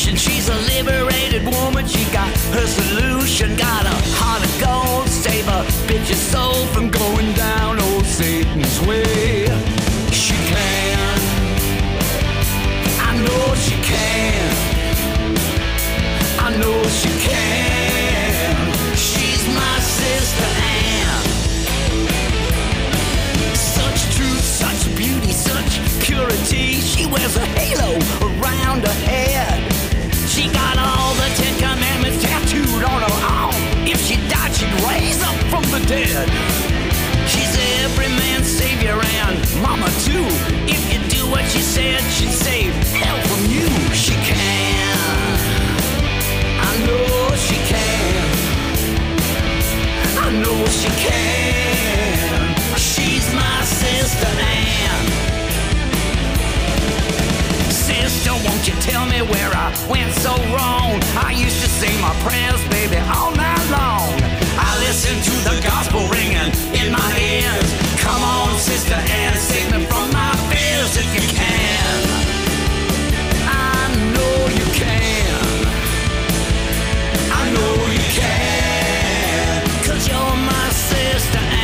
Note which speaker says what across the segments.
Speaker 1: revolution. She's a liberated woman. She got her solution. Got a heart of gold. Save a bitch's soul from going down old Satan's way. She can. I know she can. I know she can. She's my sister Anne. Such truth, such beauty, such purity. She wears a halo around her head. She got all the 10 Commandments tattooed on her arm. If she died, she'd raise up from the dead. She's every man's savior and mama too. If you do what she said, she'd save hell from you. She can. I know she can. I know she can. She's my sister Anne. Sister, won't you tell me where I went so wrong? I used to sing my prayers, baby, all night long. I listened to the gospel ringing in my ears. Come on, Sister Anne, save me from my fears if you can. I know you can. I know you can. 'Cause you're my sister Anne.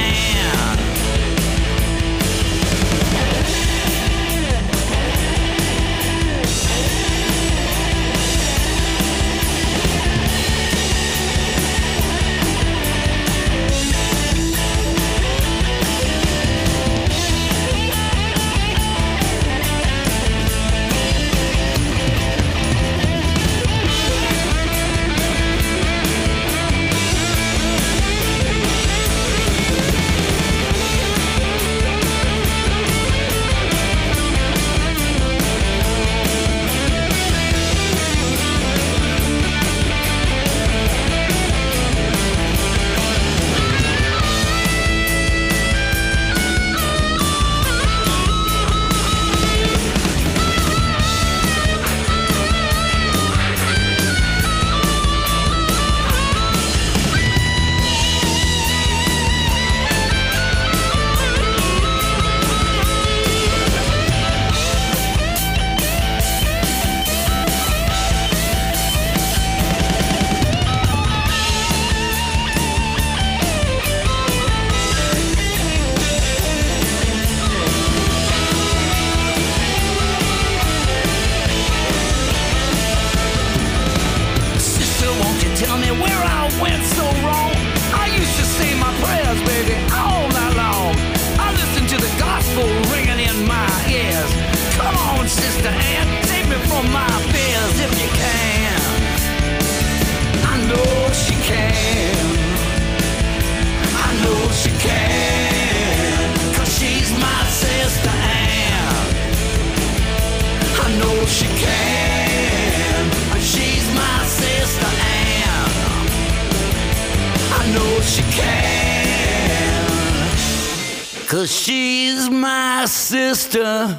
Speaker 1: Cause she's my sister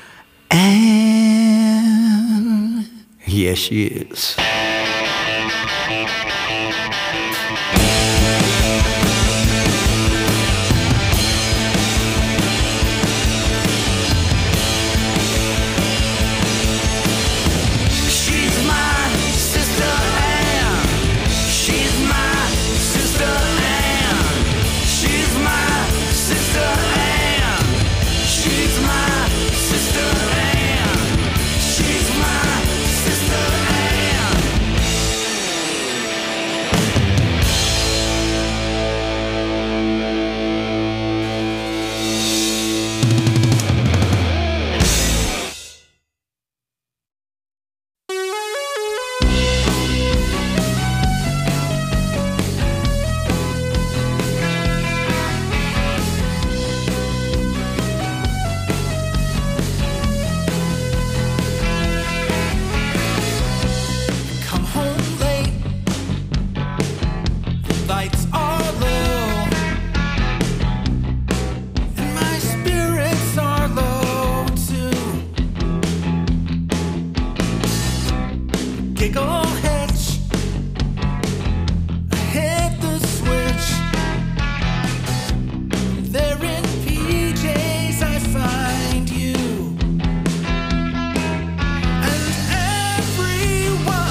Speaker 1: Anne. Yes, she is.
Speaker 2: Everyone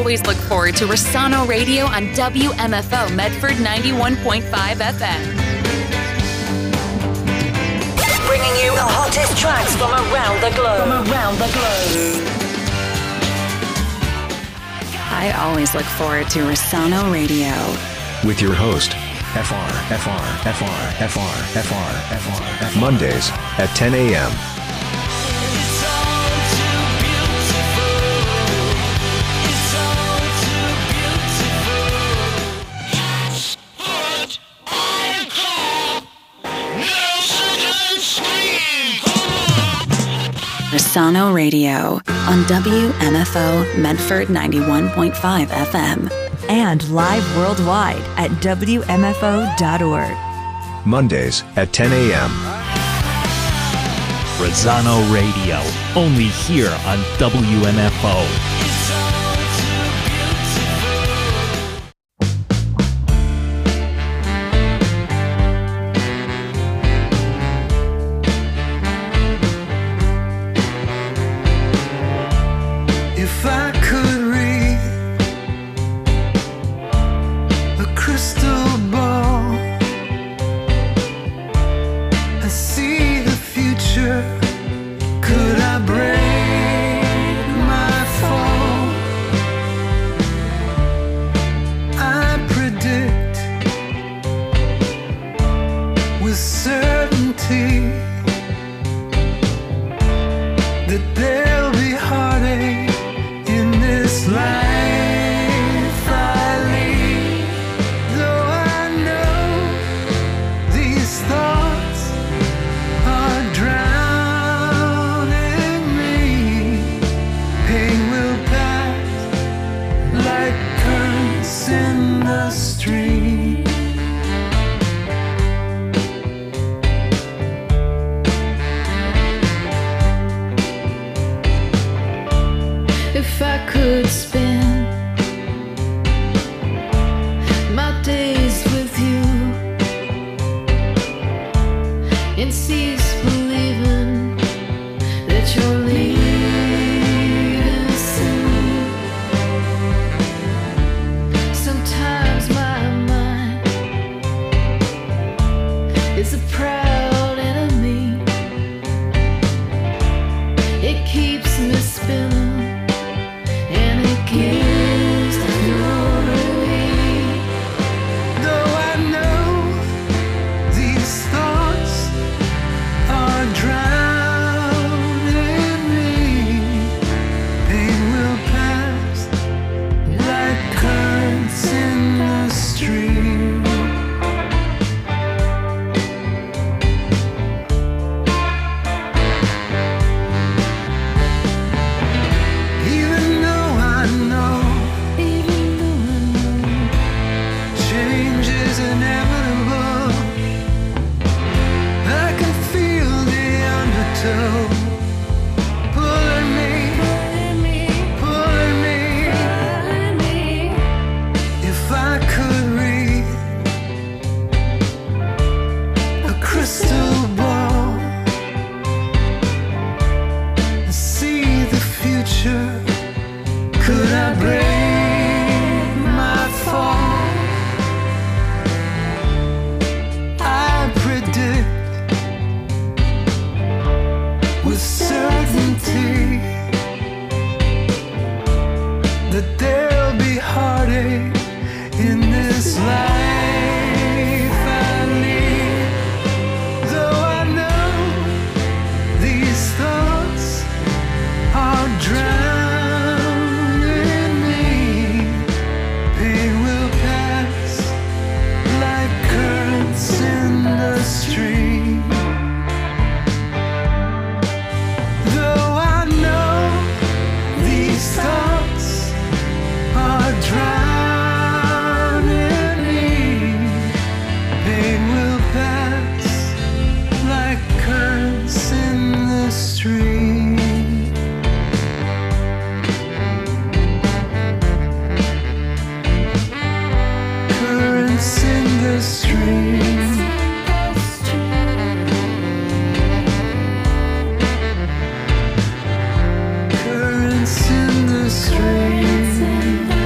Speaker 2: always look forward to Rosano Radio on WMFO Medford 91.5 FM.
Speaker 3: Bringing you the hottest tracks from around the globe.
Speaker 2: I always look forward to Rosano Radio.
Speaker 4: With your host, FR. Mondays at 10 a.m.
Speaker 2: Rosano Radio on WMFO Medford 91.5 FM.
Speaker 5: And live worldwide at WMFO.org.
Speaker 4: Mondays at 10 a.m.
Speaker 6: Rosano Radio, only here on WMFO.
Speaker 7: Currents in the stream.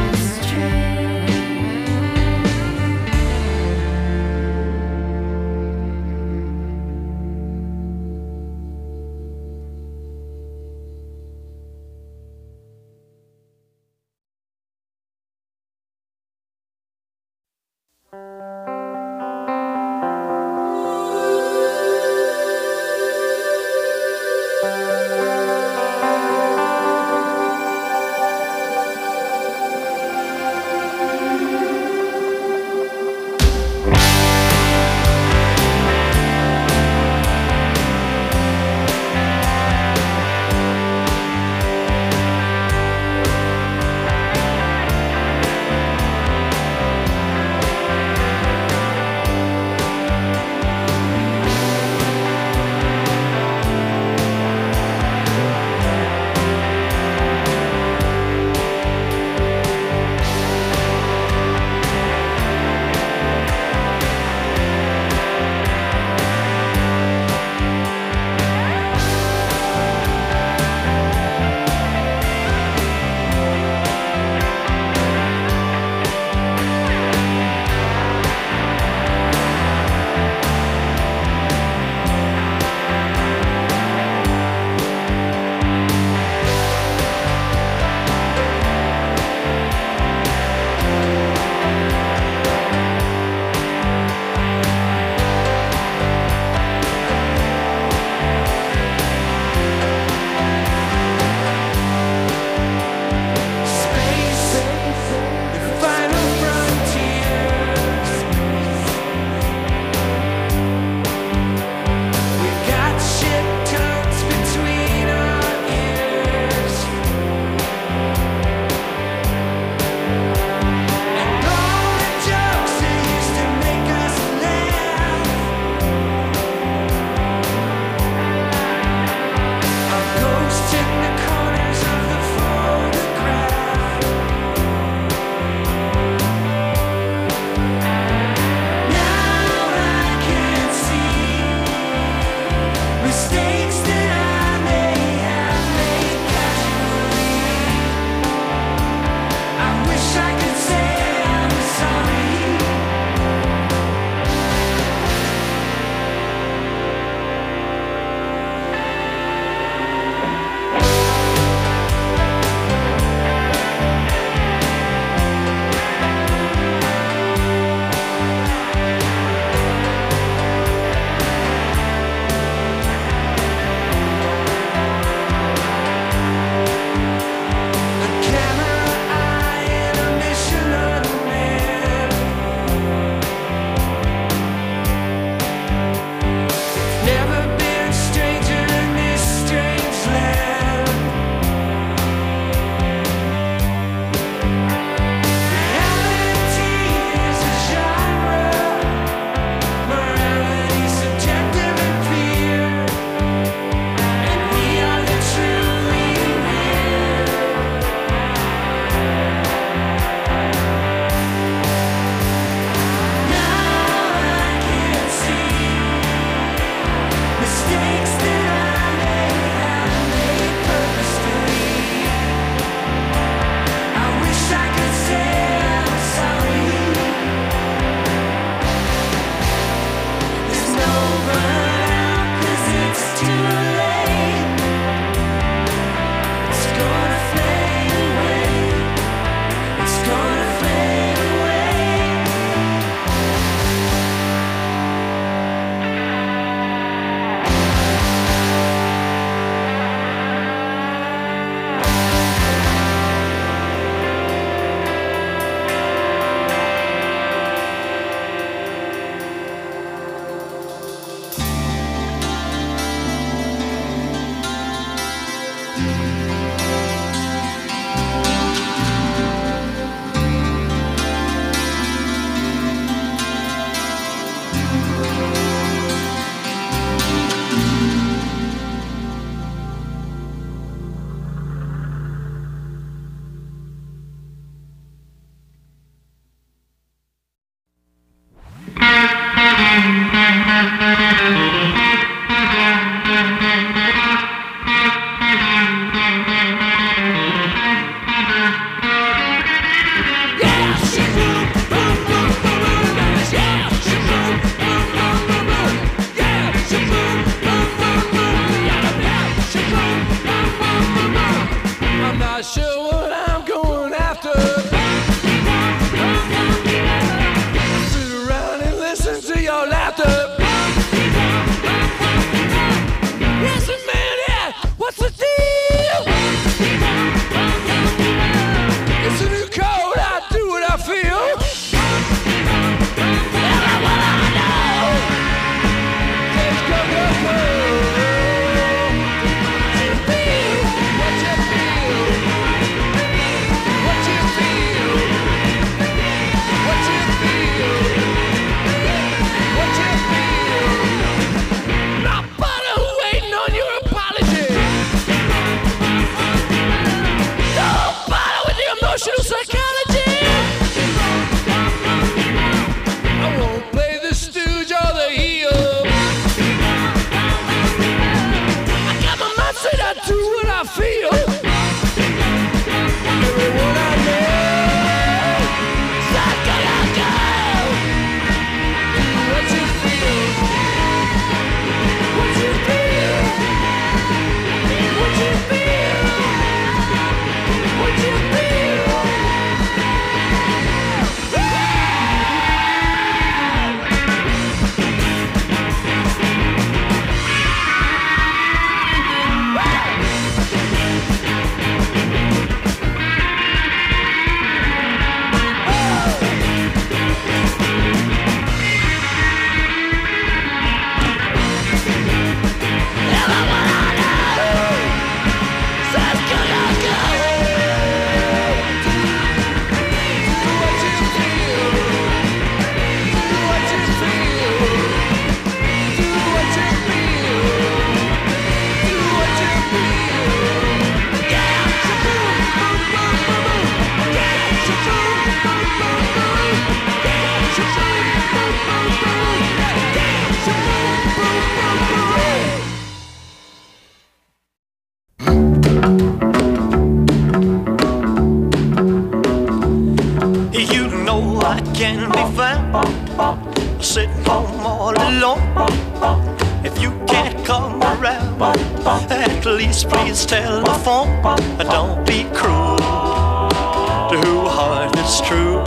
Speaker 1: can be found sitting home all alone. If you can't come around, at least please telephone. Don't be cruel to who heart is true.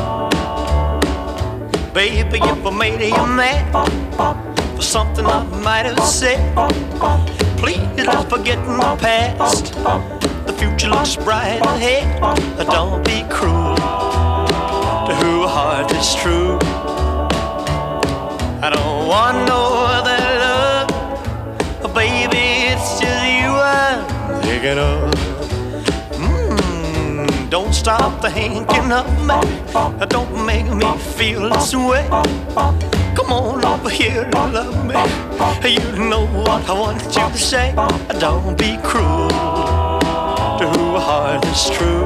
Speaker 1: Baby, if I made you mad for something I might have said, please let's forget my past. The future looks bright ahead. Don't be cruel to who heart is true. I don't want no other love, baby, it's just you I'm thinking of. Don't stop thinking of me, don't make me feel this way. Come on over here and love me, you know what I want you to say. Don't be cruel to who heart is true.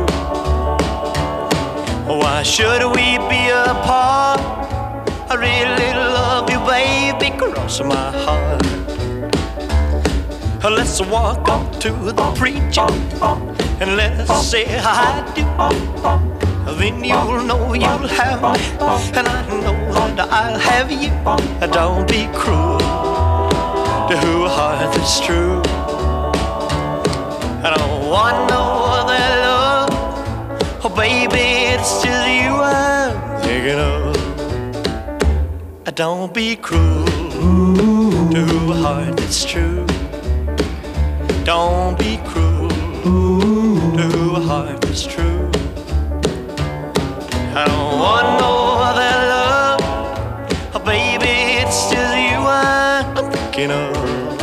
Speaker 1: Why should we be apart? I really love you, baby, cross my heart. Let's walk up to the preacher and let's say I do. Then you'll know you'll have me, and I know that I'll have you. Don't be cruel to who heart is true. I don't want no other love, oh baby, it's just you I'm thinking of. Don't be cruel to who heart is true. Don't be cruel to who heart is true. I don't want no other love, oh baby, it's just you I'm thinking of.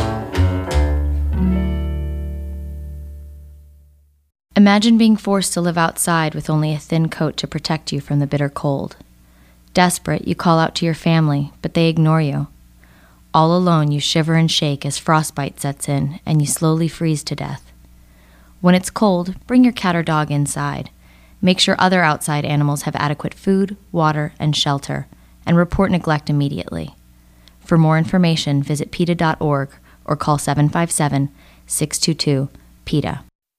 Speaker 7: Imagine being forced to live outside with only a thin coat to protect you from the bitter cold. Desperate, you call out to your family, but they ignore you. All alone, you shiver and shake as frostbite sets in and you slowly freeze to death. When it's cold, bring your cat or dog inside. Make sure other outside animals have adequate food, water, and shelter, and report neglect immediately. For more information, visit PETA.org or call 757-622-PETA.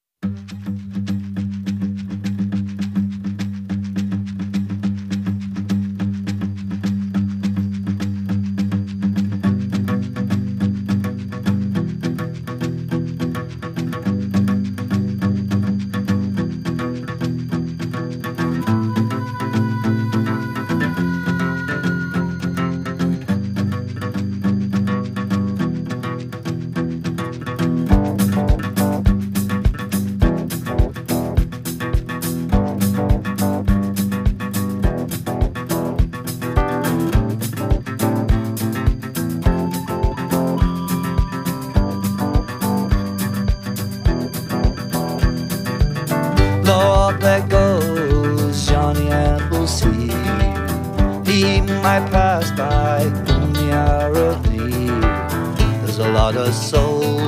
Speaker 8: Lord, there goes Johnny Appleseed. He might pass by in the hour of need. There's a lot of soul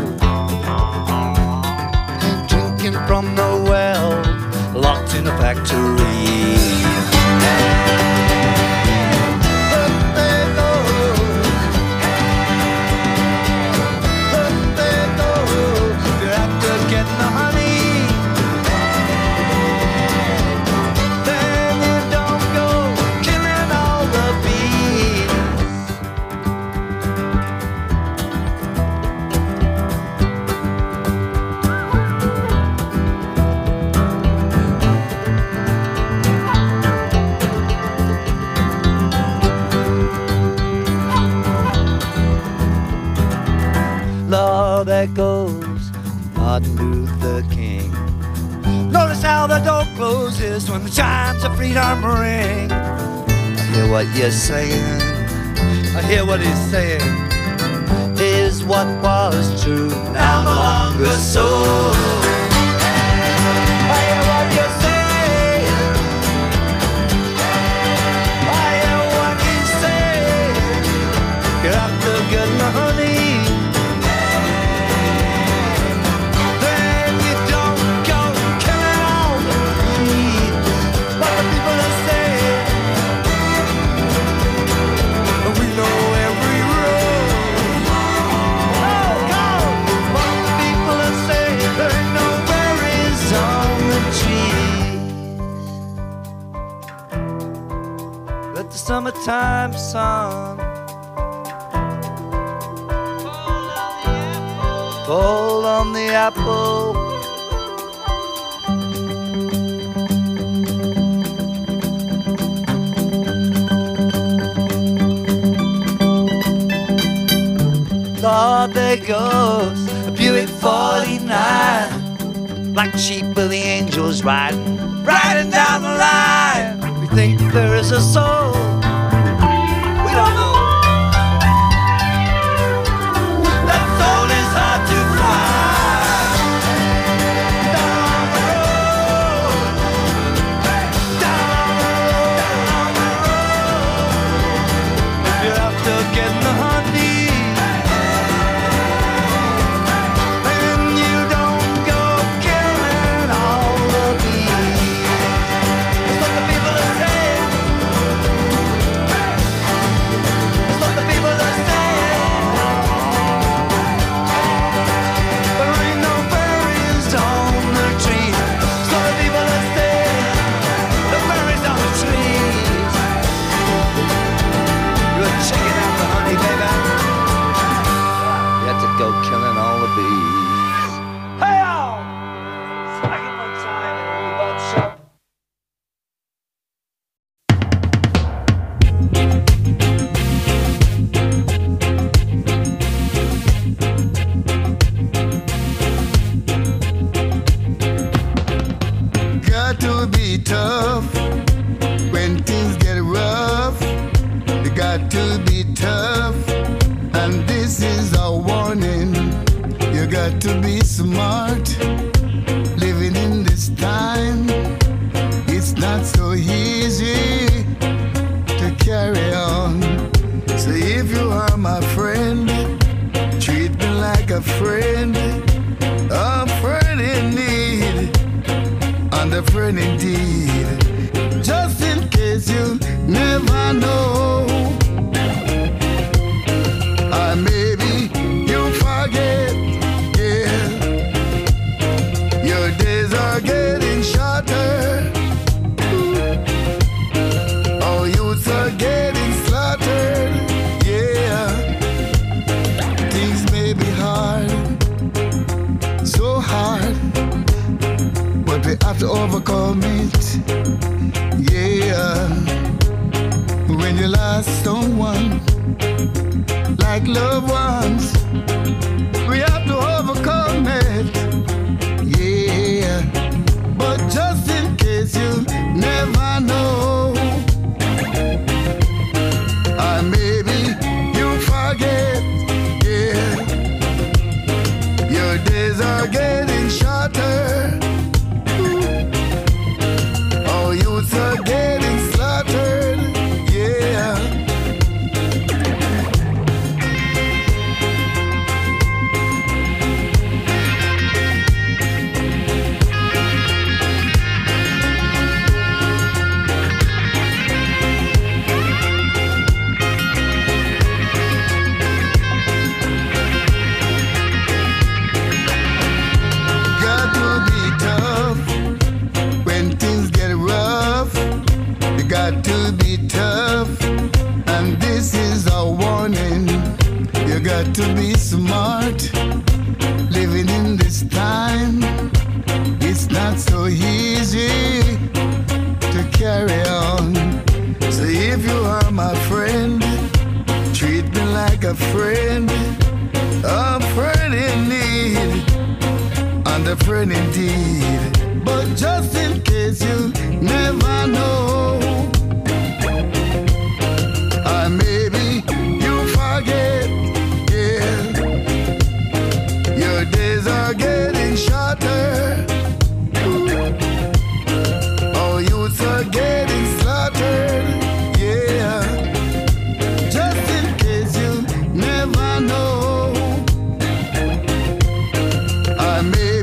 Speaker 8: drinking from the well, locked in a factory. Lord, there goes Martin Luther King. Notice how the door closes when the chimes of freedom ring. I hear what you're saying, I hear what he's saying. Is what was true now no longer so. I hear what you're saying, I hear what he's saying. You're after good money. There ain't no summertime sun. Fall on the apple. Lord, there goes a Buick 49, like the sheep of the angels riding down the line. We think there is a soul, we don't know. That soul is hard to find. Down the road, down the road. If you're after getting the honey,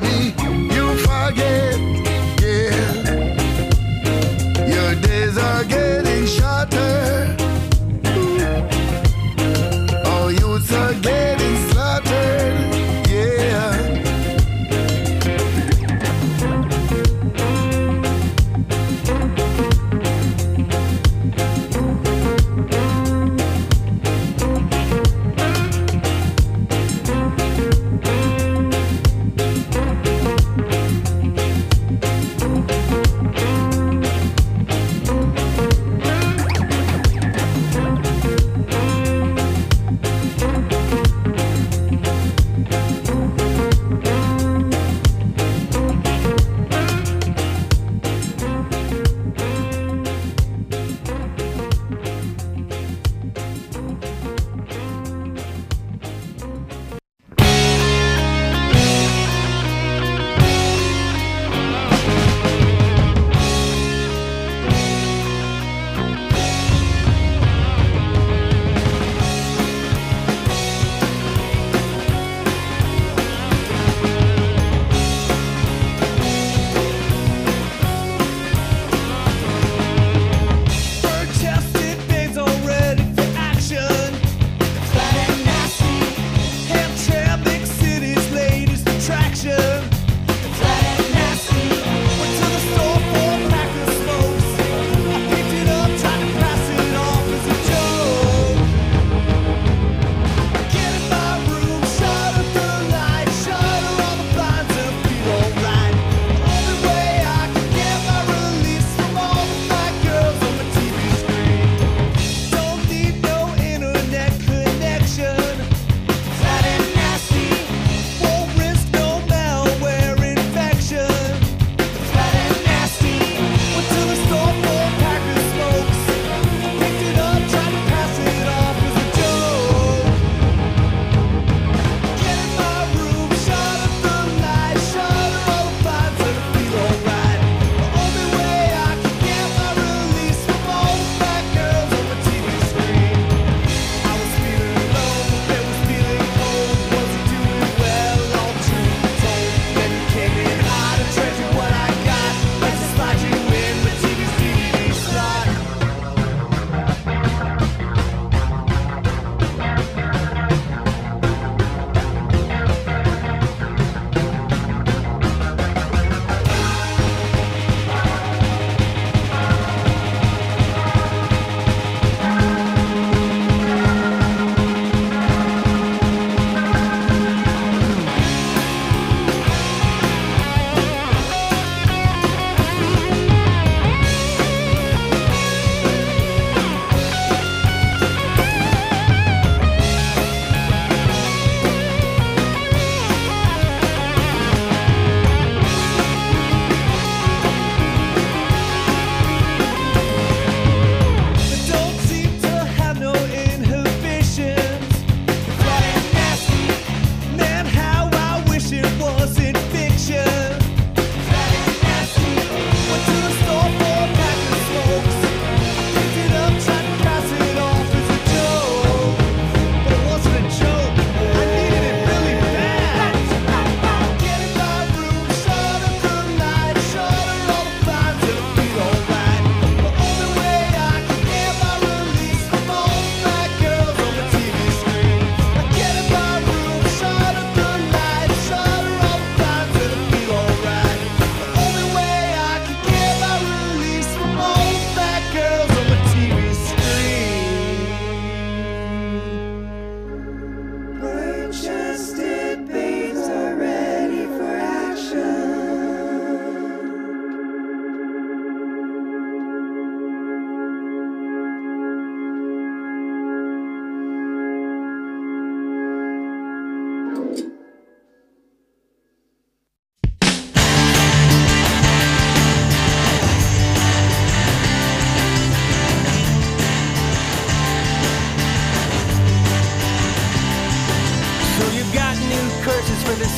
Speaker 9: Days are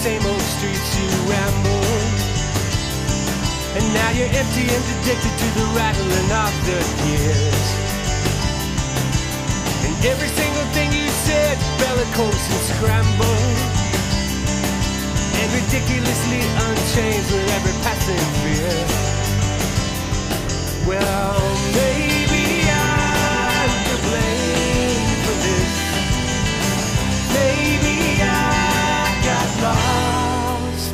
Speaker 9: same old streets you ramble. And now you're empty and addicted to the rattling of the gears. And every single thing you said, bellicose and scrambled, and ridiculously unchanged with every passing fear. Well, maybe I'm to blame for this. Maybe I got lost.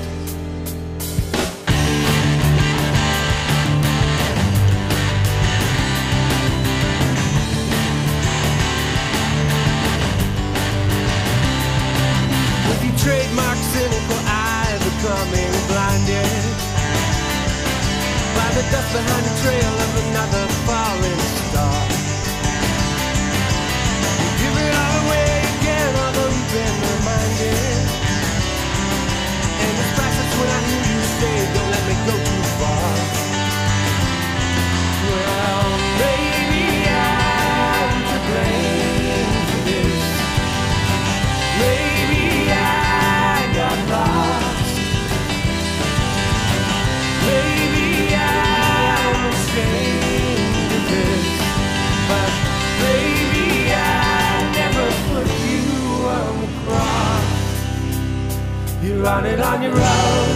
Speaker 9: With your trademark cynical eye becoming blinded by the dust behind the trail of another falling star. You give it all away again, although you've been reminded. And it's priceless when I hear you say, don't let me go too far. Well, maybe I'm to blame for this. Maybe I got lost. Maybe I'm ashamed of this, but maybe I never put you on the cross. You're on it on your own.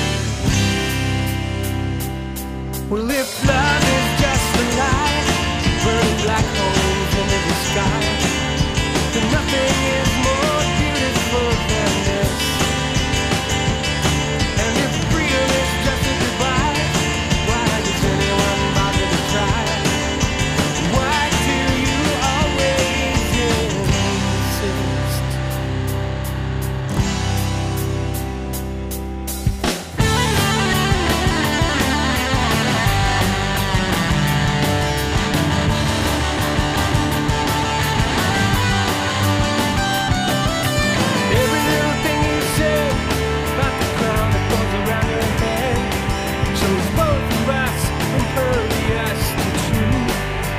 Speaker 9: Well, if love is just a lie, burning black holes into the sky, then nothing is more beautiful than this. And if freedom is just a goodbye, why does anyone bother to try? Why do you always insist? Every little thing you say about the crown that goes around your head shows both of us impervious to truth.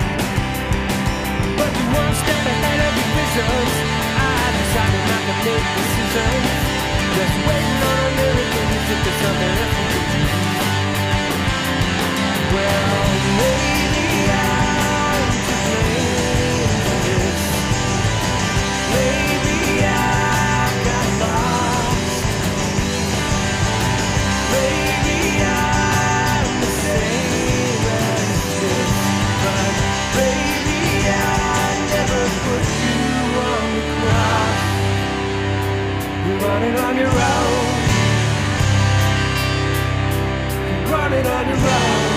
Speaker 9: But you're one step ahead of your visions. I decided not to make decisions, just waiting on a miracle as if there's something else we could do. Well, maybe I'm to blame for this. Maybe I got lost. Maybe I'm the same as this, but maybe I never put you on the cross. You're running on your own. You're running on your own.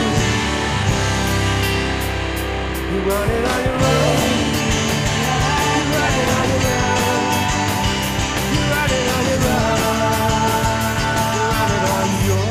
Speaker 9: You're running on your own. You're running on your own. You're running on your own. You're running on your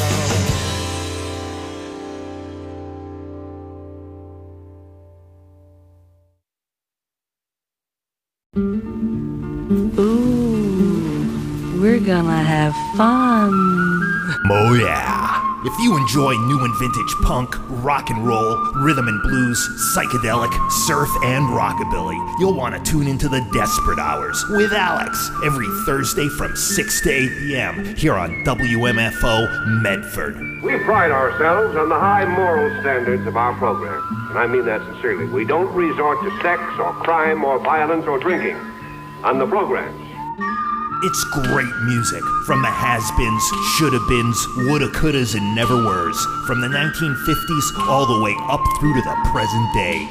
Speaker 10: Ooh, we're gonna have fun.
Speaker 11: Oh yeah. If you enjoy new and vintage punk, rock and roll, rhythm and blues, psychedelic, surf, and rockabilly, you'll want to tune into the Desperate Hours with Alex every Thursday from 6 to 8 p.m. here on WMFO Medford.
Speaker 12: We pride ourselves on the high moral standards of our program, and I mean that sincerely. We don't resort to sex or crime or violence or drinking on the programs.
Speaker 11: It's great music from the has-beens, shoulda-beens, woulda, couldas, and never-weres, from the 1950s all the way up through to the present day.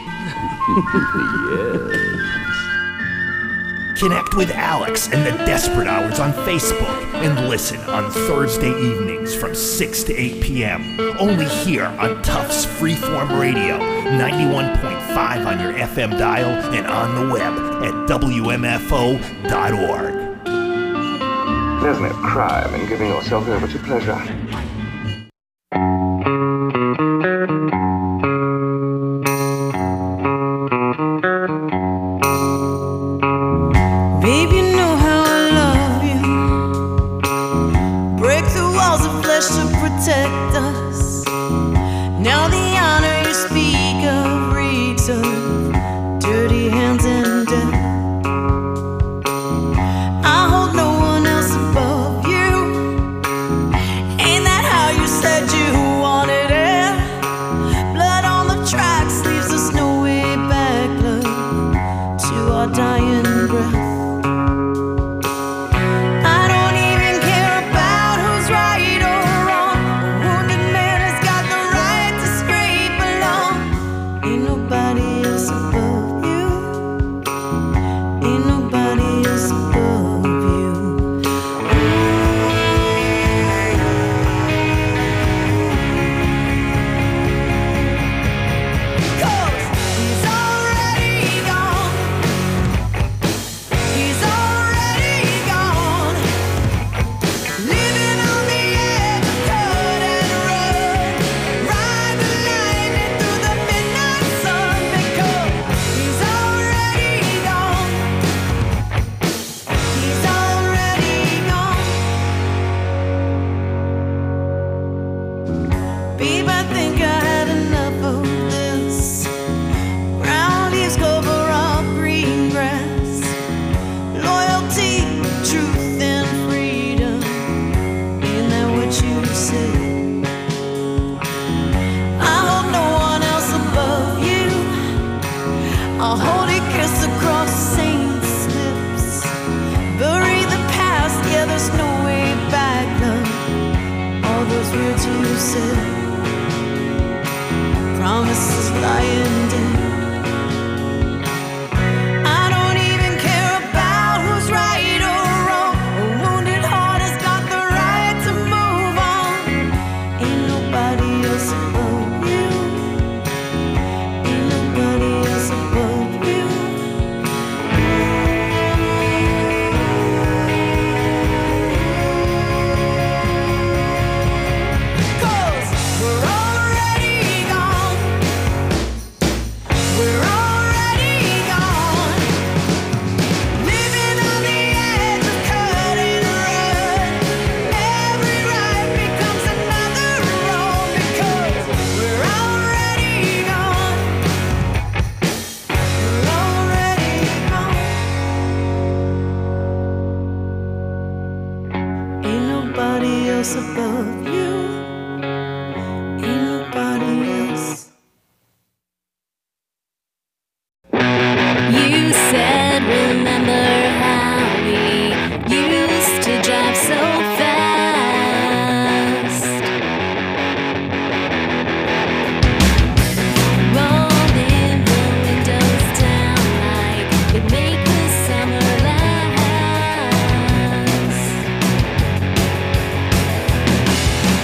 Speaker 11: Yes. Connect with Alex and the Desperate Hours on Facebook and listen on Thursday evenings from 6 to 8 p.m. Only here on Tufts Freeform Radio, 91.5 on your FM dial and on the web at WMFO.org.
Speaker 13: There's no crime in giving yourself over to pleasure.
Speaker 14: Babe, you know how I love you. Break the walls of flesh to protect us. Now the honor you speak of reeks of dirty hands and death. I hold no one else above you. said. Promises lying dead. I don't even care about who's right or wrong. A wounded heart has got the right to move on. Ain't nobody else above you. Ain't nobody else above you. Above you, ain't nobody else.
Speaker 15: You said, remember how we used to drive so fast. Rolling the windows down like it'd make the summer last.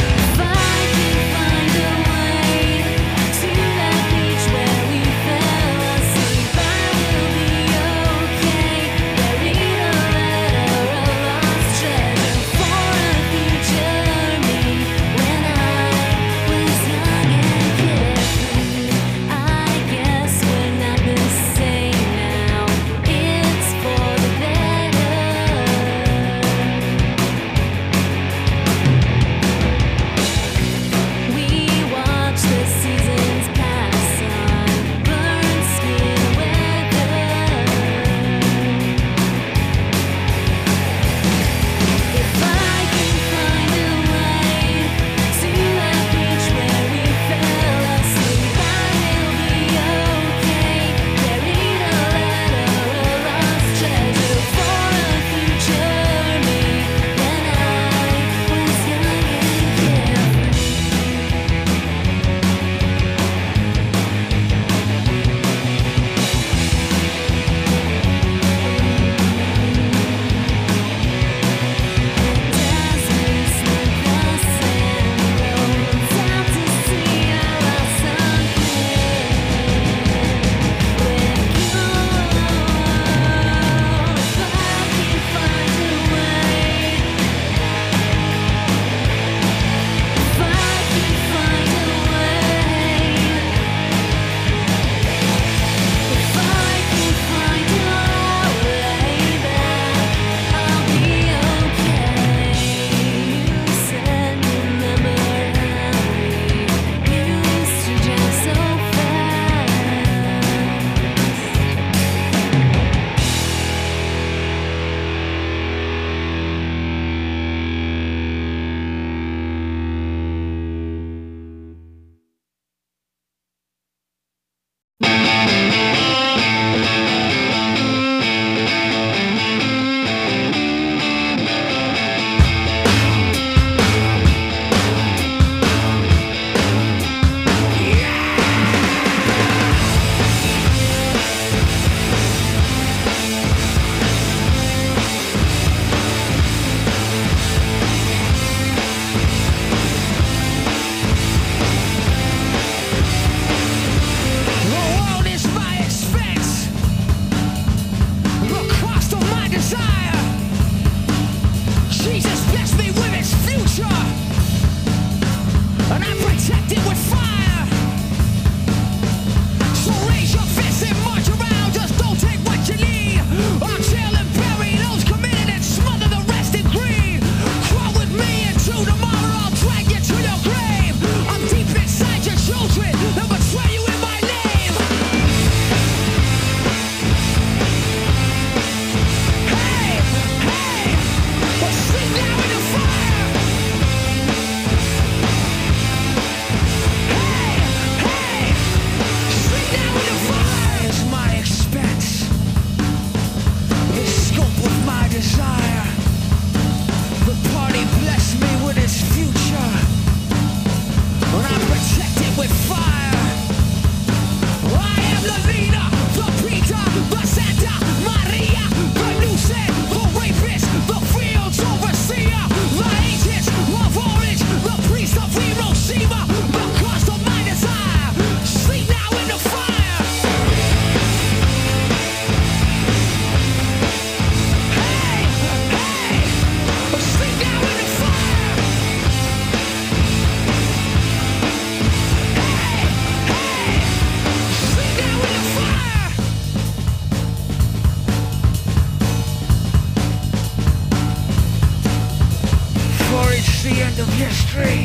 Speaker 9: end of history.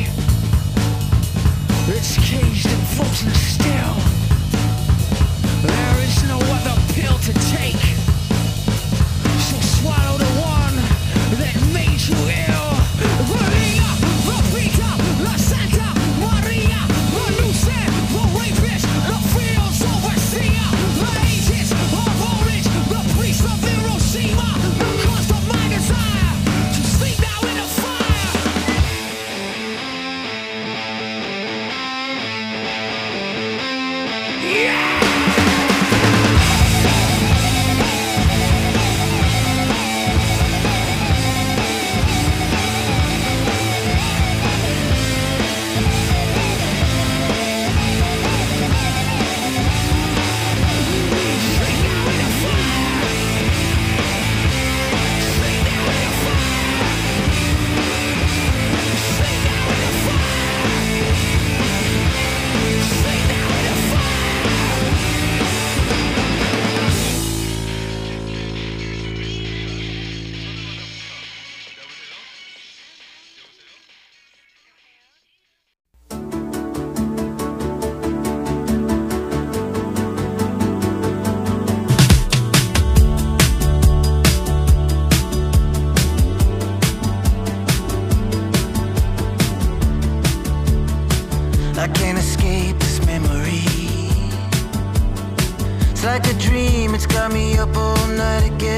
Speaker 9: It's caged and frozen still. There is no other pill to take. So swallow the one that made you ill. Maria, the Pika, La Santa Maria, the Lucid, the rapist, the fields overseer, the ages of orange, the priest of Hiroshima, the cost of my desire to sleep now in the fire. Yeah!
Speaker 16: I can't escape this memory. It's like a dream, it's got me up all night again.